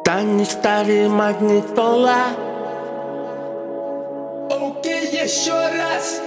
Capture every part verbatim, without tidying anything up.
Тани старый магнитола. Окей, еще раз.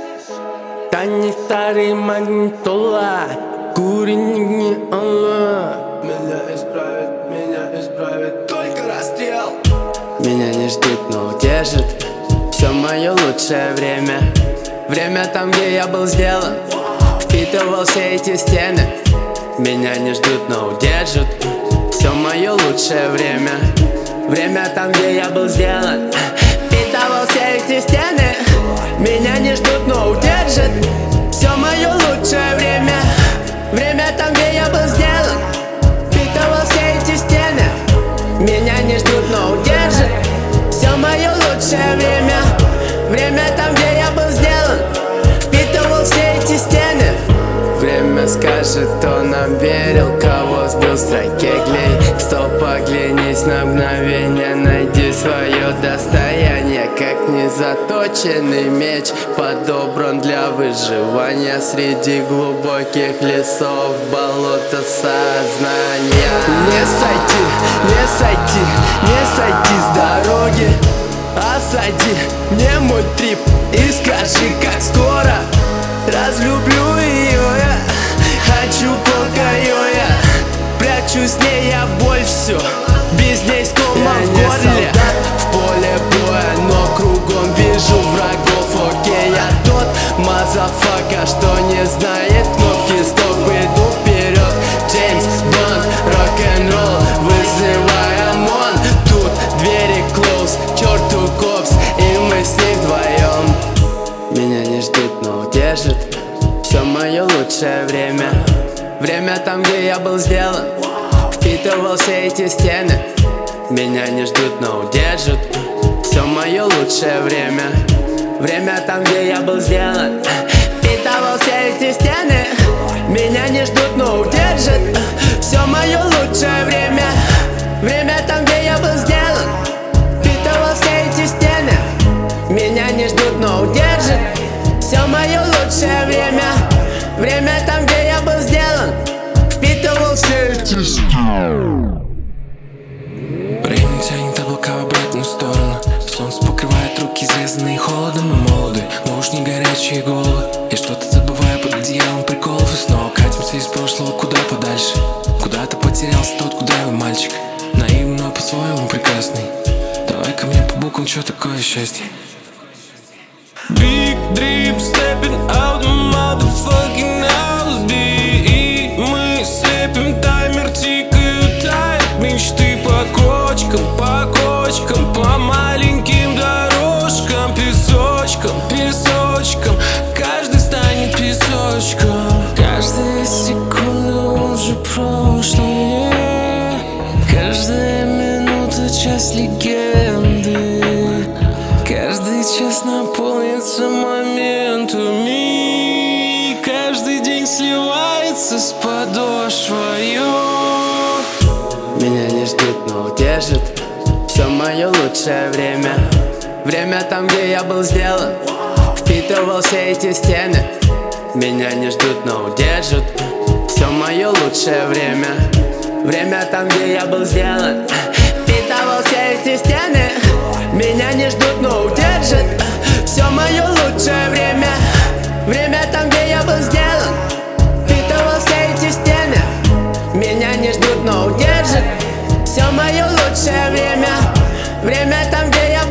Тани старый магнитола. Курень не алла. Меня исправит, меня исправит только расстрел. Меня не ждут, но удержит все мое лучшее время. Время там, где я был сделан, впитывал все эти стены. Меня не ждут, но удержат все мое лучшее время. Время там, где я был сделан, впитывал все эти стены. Меня не ждут, но удержат все мое лучшее время. Время там, где я был сделан, впитывал все эти стены. Меня не ждут, но удержат все мое лучшее время. Время там, где я был сделан, впитывал все эти стены. Время скажет, кто нам верил, кого сбил с ракетлей. Стоп, оглянись на мгновение, найди свое достояние. Как незаточенный меч, подобран для выживания среди глубоких лесов, болота сознания. Не сойти, не сойти, не сойти с дороги. Осади мне мой трип и скажи, как скоро разлюблю ее я. Хочу покою я, прячу с ней я боль всю. Без ней скома в горле. В поле боя, но кругом вижу врагов. Окей, я тот мазафака, что не знает кнопки стоп. Иду вперед, Джеймс Бонд, рок-н-ролл, вызывай ОМОН. Тут двери close, черту копс, и мы с ней вдвоем. Меня не ждут, но удержат все мое лучшее время. Время там, где я был сделан, впитывал все эти стены. Меня не ждут, но удержат все мое лучшее время. Время там, где я был сделан, впитывал все эти стены. Меня не ждут, но удержат все мое лучшее время. Время там, где я был сделан, впитывал все эти стены. Меня не ждут, но удержат все мое лучшее время. Время там, где я был сделан, впитывал все эти стены. Время тянет облака в обратную сторону. Солнце покрывает руки, изрезанные холодом. Мы молоды, но уж не горячие головы. Я что-то забываю под одеялом приколов. И снова катимся из прошлого куда подальше. Куда-то потерялся тот, куда вы, мальчик. Наивно, по-своему прекрасный. Давай ко мне по буквам, что такое счастье. Big drip, stepping out my motherfucking house, B. И мы слепим таймер, тикают, тает мечты по кочкам, по кочкам, по маленьким дорожкам, песочкам, песочкам. Каждый станет песочком. Каждая секунда уже прошлое. Каждая минута часть легенды. Каждый час наполнится моментами. Каждый день сливается с подошвою. Меня не ждут, но удержат все мое лучшее время. Время там, где я был сделан, впитывал все эти стены. Меня не ждут, но удержат все мое лучшее время. Время там, где я был сделан, впитывал все эти стены. Меня не ждут, но удержат все мое лучшее время. Время там, где я был сделан, впитывал все эти стены. Меня не ждут, но удержат все мое лучшее время. Время там, где я